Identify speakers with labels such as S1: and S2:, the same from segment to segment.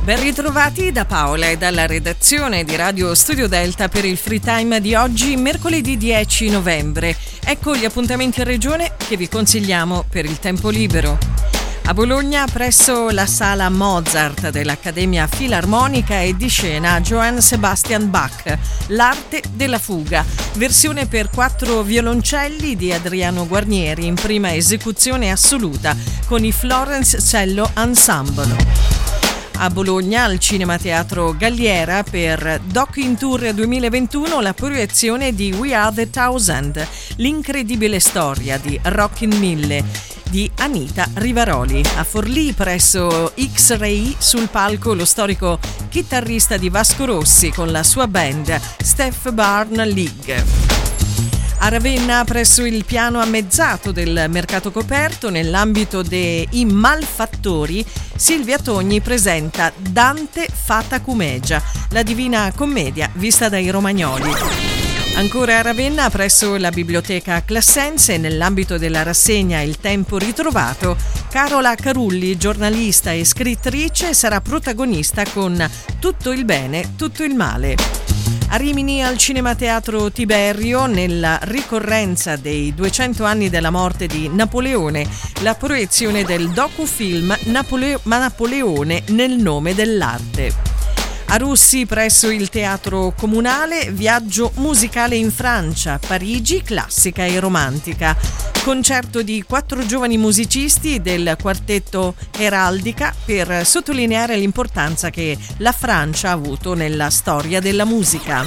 S1: Ben ritrovati da Paola e dalla redazione di Radio Studio Delta per il Free Time di oggi, mercoledì 10 novembre. Ecco gli appuntamenti in regione che vi consigliamo per il tempo libero. A Bologna, presso la sala Mozart dell'Accademia Filarmonica, è di scena Johann Sebastian Bach, L'arte della fuga, versione per 4 violoncelli di Adriano Guarnieri in prima esecuzione assoluta con i Florence Cello Ensemble. A Bologna, al Cinema Teatro Galliera, per Doc in Tour 2021, la proiezione di We Are the Thousand, l'incredibile storia di Rockin' Mille di Anita Rivaroli. A Forlì, presso X-Ray, sul palco lo storico chitarrista di Vasco Rossi con la sua band Steph Barn League. A Ravenna, presso il piano ammezzato del Mercato Coperto, nell'ambito dei Malfattori, Silvia Togni presenta Dante Fata Cumegia, la Divina Commedia vista dai Romagnoli. Ancora a Ravenna, presso la Biblioteca Classense, nell'ambito della rassegna Il Tempo Ritrovato, Carola Carulli, giornalista e scrittrice, sarà protagonista con Tutto il bene, tutto il male. A Rimini, al Cinema Teatro Tiberio, nella ricorrenza dei 200 anni della morte di Napoleone, la proiezione del docufilm Napoleone nel nome dell'arte. A Russi, presso il Teatro Comunale, viaggio musicale in Francia, Parigi, classica e romantica. Concerto di 4 giovani musicisti del quartetto Heraldica per sottolineare l'importanza che la Francia ha avuto nella storia della musica.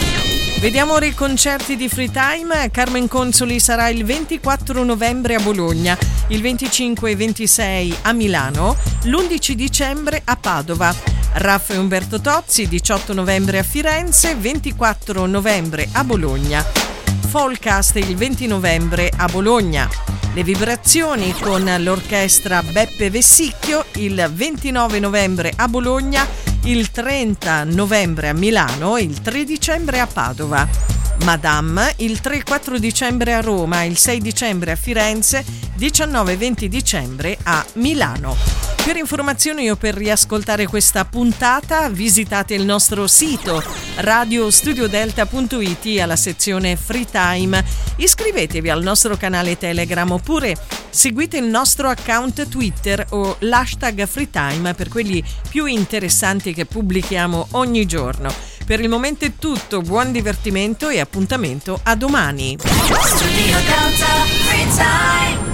S1: Vediamo ora i concerti di Free Time. Carmen Consoli sarà il 24 novembre a Bologna, il 25 e 26 a Milano, l'11 dicembre a Padova. Raffa e Umberto Tozzi, 18 novembre a Firenze, 24 novembre a Bologna. Folcast il 20 novembre a Bologna. Le Vibrazioni con l'orchestra Beppe Vessicchio il 29 novembre a Bologna, il 30 novembre a Milano e il 3 dicembre a Padova. Madame il 3-4 dicembre a Roma, il 6 dicembre a Firenze, 19 e 20 dicembre a Milano. Per informazioni o per riascoltare questa puntata visitate il nostro sito radiostudiodelta.it alla sezione Free Time. Iscrivetevi al nostro canale Telegram oppure seguite il nostro account Twitter o l'hashtag Free Time per quelli più interessanti che pubblichiamo ogni giorno. Per il momento è tutto, buon divertimento e appuntamento a domani. Studio Delta Free Time.